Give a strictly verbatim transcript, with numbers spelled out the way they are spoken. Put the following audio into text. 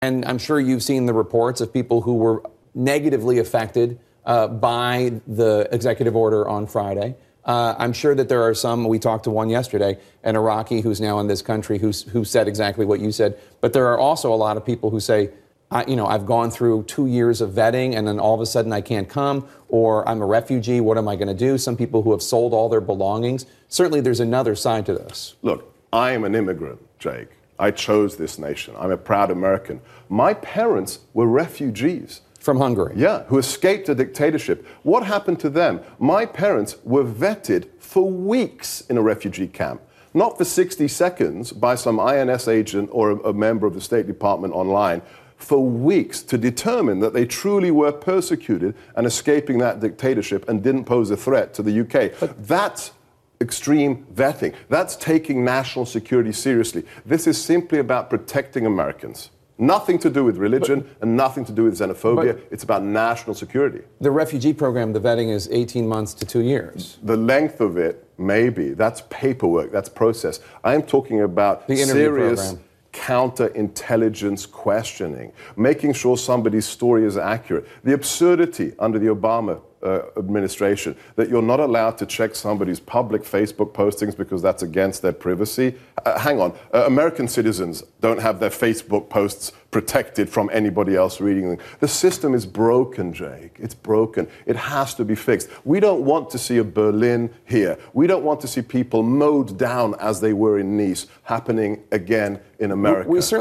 And I'm sure you've seen the reports of people who were negatively affected uh, by the executive order on Friday. Uh, I'm sure that there are some, we talked to one yesterday, an Iraqi who's now in this country who's, who said exactly what you said. But there are also a lot of people who say, I, you know, I've gone through two years of vetting and then all of a sudden I can't come, or I'm a refugee, what am I going to do? Some people who have sold all their belongings. Certainly there's another side to this. Look, I am an immigrant, Jake. I chose this nation. I'm a proud American. My parents were refugees. From Hungary? Yeah, who escaped a dictatorship. What happened to them? My parents were vetted for weeks in a refugee camp. Not for sixty seconds by some I N S agent or a, a member of the State Department online. For weeks to determine that they truly were persecuted and escaping that dictatorship and didn't pose a threat to the U K. But that's extreme vetting. That's taking national security seriously. This is simply about protecting Americans. Nothing to do with religion but, and nothing to do with xenophobia. It's about national security. The refugee program, the vetting is eighteen months to two years. The length of it, maybe. That's paperwork. That's process. I am talking about the interview serious program. Counterintelligence questioning, making sure somebody's story is accurate. The absurdity under the Obama uh, administration that you're not allowed to check somebody's public Facebook postings because that's against their privacy. Uh, hang on, uh, American citizens don't have their Facebook posts protected from anybody else reading them. The system is broken, Jake. It's broken. It has to be fixed. We don't want to see a Berlin here. We don't want to see people mowed down as they were in Nice happening again in America. We, we